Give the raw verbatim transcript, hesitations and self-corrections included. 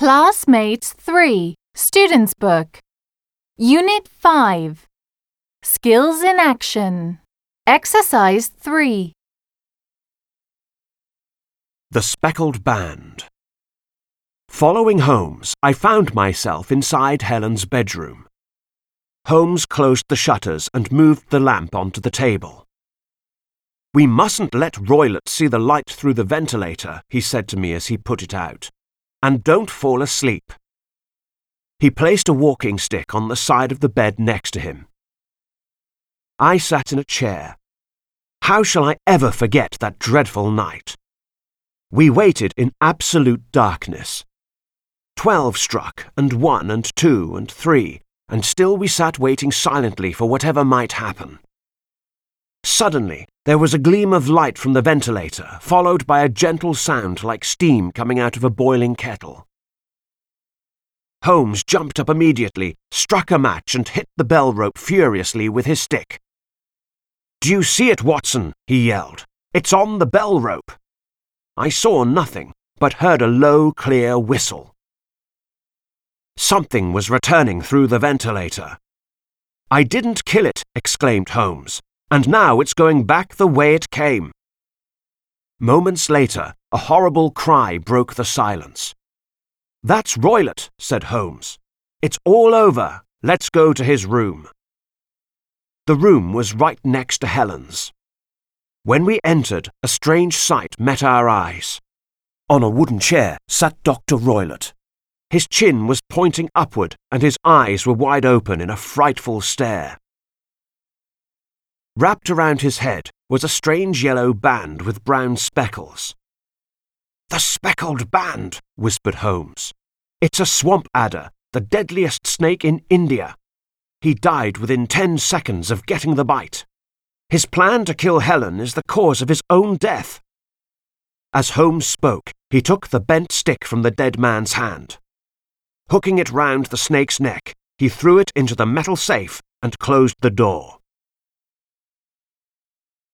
Classmates three, Students' Book. Unit five. Skills in Action. Exercise three. The Speckled Band. Following Holmes, I found myself inside Helen's bedroom. Holmes closed the shutters and moved the lamp onto the table. "We mustn't let Roylott see the light through the ventilator," he said to me as he put it out. "And don't fall asleep." He placed a walking stick on the side of the bed next to him. I sat in a chair. How shall I ever forget that dreadful night? We waited in absolute darkness. Twelve struck, and one, and two, and three, and still we sat waiting silently for whatever might happen. Suddenly, there was a gleam of light from the ventilator, followed by a gentle sound like steam coming out of a boiling kettle. Holmes jumped up immediately, struck a match, and hit the bell rope furiously with his stick. "Do you see it, Watson?" he yelled. "It's on the bell rope." I saw nothing, but heard a low, clear whistle. Something was returning through the ventilator. "I didn't kill it," exclaimed Holmes, "and now it's going back the way it came." Moments later, a horrible cry broke the silence. "That's Roylott," said Holmes. "It's all over. Let's go to his room." The room was right next to Helen's. When we entered, a strange sight met our eyes. On a wooden chair sat Doctor Roylott. His chin was pointing upward and his eyes were wide open in a frightful stare. Wrapped around his head was a strange yellow band with brown speckles. "The Speckled Band," whispered Holmes. "It's a swamp adder, the deadliest snake in India. He died within ten seconds of getting the bite. His plan to kill Helen is the cause of his own death." As Holmes spoke, he took the bent stick from the dead man's hand. Hooking it round the snake's neck, he threw it into the metal safe and closed the door.